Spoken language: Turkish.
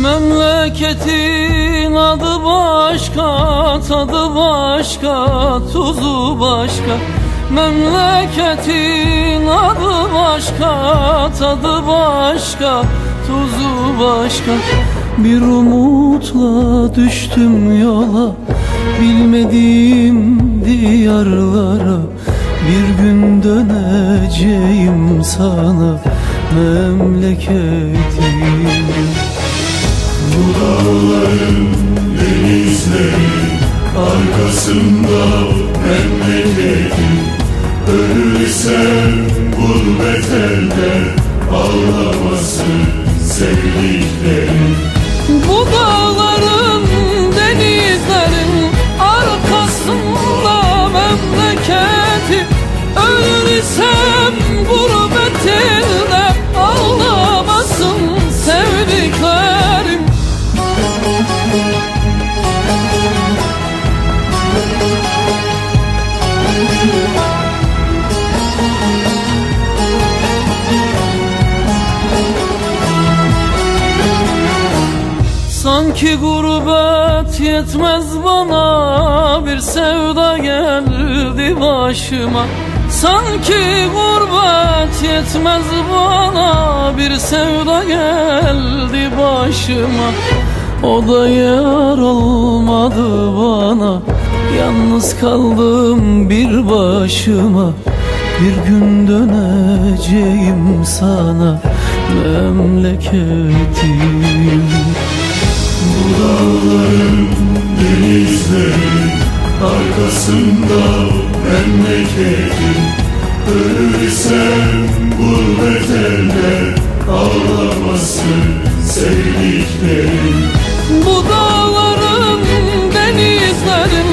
Memleketin adı başka, tadı başka, tuzu başka. Memleketin adı başka, tadı başka, tuzu başka. Bir umutla düştüm yola, bilmediğim diyarlara. Bir gün döneceğim sana memleketim. Bu dağların, denizlerin arkasında memleketim. Ölürsem gurbet elde ağlamasın sevdiklerim. Bu dağların, denizlerin arkasında memleketim. Ölürsem gurbet elde ağlamasın sevdiklerim. Sanki gurbet yetmez bana, bir sevda geldi başıma. Sanki gurbet yetmez bana, bir sevda geldi başıma. O da yar olmadı bana, yalnız kaldım bir başıma. Bir gün döneceğim sana memleketim. Bu dağların, denizlerin arkasında memleketim. Ölürsem gurbet elde ağlamasın sevdiklerim. Bu dağların, denizlerin